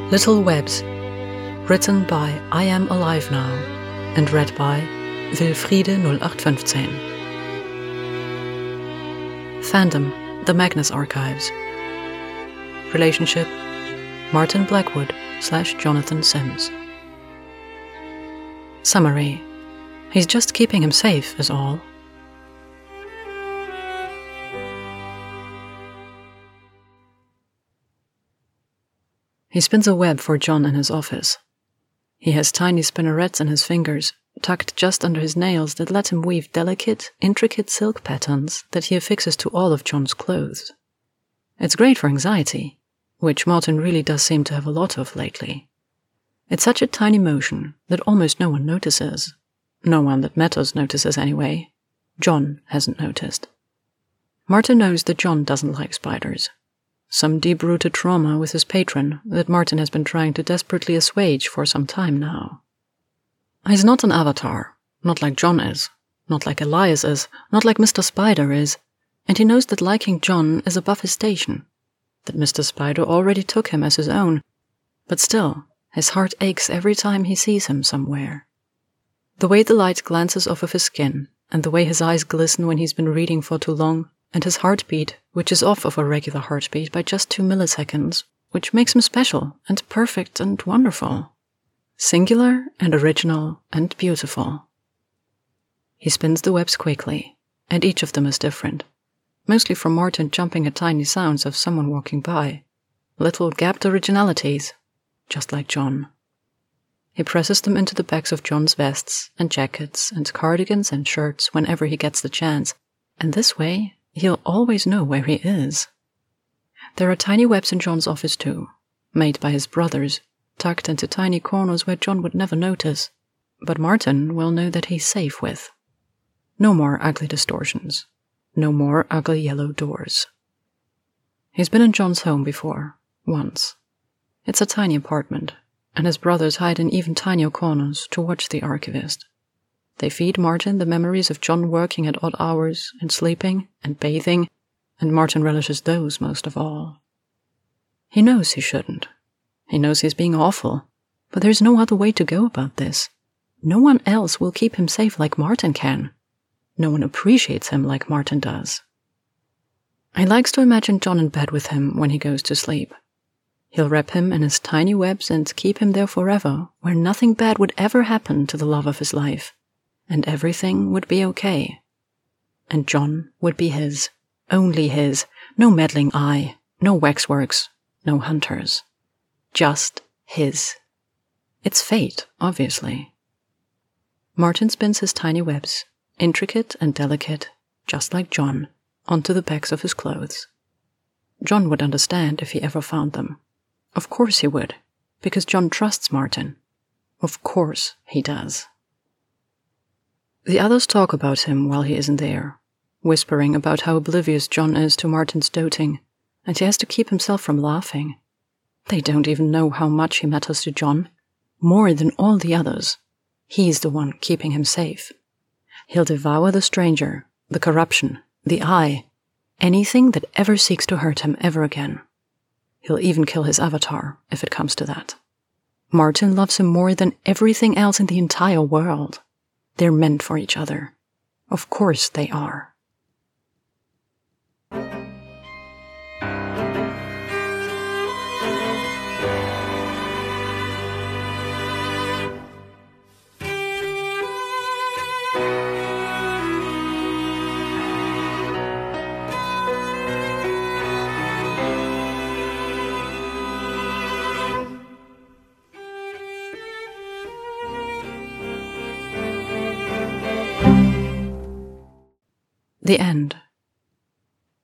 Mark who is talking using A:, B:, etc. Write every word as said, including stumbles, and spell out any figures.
A: Little Webs, written by I Am Alive Now and read by Wilfriede null acht fünfzehn. Fandom, The Magnus Archives. Relationship, Martin Blackwood slash Jonathan Sims. Summary, he's just keeping him safe is all. He spins a web for John in his office. He has tiny spinnerets in his fingers, tucked just under his nails that let him weave delicate, intricate silk patterns that he affixes to all of John's clothes. It's great for anxiety, which Martin really does seem to have a lot of lately. It's such a tiny motion that almost no one notices. No one that matters notices anyway. John hasn't noticed. Martin knows that John doesn't like spiders. Some deep-rooted trauma with his patron that Martin has been trying to desperately assuage for some time now. He's not an avatar, not like John is, not like Elias is, not like Mister Spider is, and he knows that liking John is above his station, that Mister Spider already took him as his own, but still, his heart aches every time he sees him somewhere. The way the light glances off of his skin, and the way his eyes glisten when he's been reading for too long, and his heartbeat, which is off of a regular heartbeat by just two milliseconds, which makes him special and perfect and wonderful. Singular and original and beautiful. He spins the webs quickly, and each of them is different, mostly from Martin jumping at tiny sounds of someone walking by. Little gapped originalities, just like John. He presses them into the backs of John's vests and jackets and cardigans and shirts whenever he gets the chance, and this way he'll always know where he is. There are tiny webs in John's office too, made by his brothers, tucked into tiny corners where John would never notice, but Martin will know that he's safe with. No more ugly distortions. No more ugly yellow doors. He's been in John's home before, once. It's a tiny apartment, and his brothers hide in even tinier corners to watch the archivist. They feed Martin the memories of John working at odd hours and sleeping and bathing, and Martin relishes those most of all. He knows he shouldn't. He knows he's being awful, but there's no other way to go about this. No one else will keep him safe like Martin can. No one appreciates him like Martin does. He likes to imagine John in bed with him when he goes to sleep. He'll wrap him in his tiny webs and keep him there forever, where nothing bad would ever happen to the love of his life. And everything would be okay. And John would be his, only his, no meddling eye, no waxworks, no hunters. Just his. It's fate, obviously. Martin spins his tiny webs, intricate and delicate, just like John, onto the backs of his clothes. John would understand if he ever found them. Of course he would, because John trusts Martin. Of course he does. The others talk about him while he isn't there, whispering about how oblivious John is to Martin's doting, and he has to keep himself from laughing. They don't even know how much he matters to John. More than all the others. He's the one keeping him safe. He'll devour the stranger, the corruption, the eye, anything that ever seeks to hurt him ever again. He'll even kill his avatar, if it comes to that. Martin loves him more than everything else in the entire world. They're meant for each other. Of course they are. The end.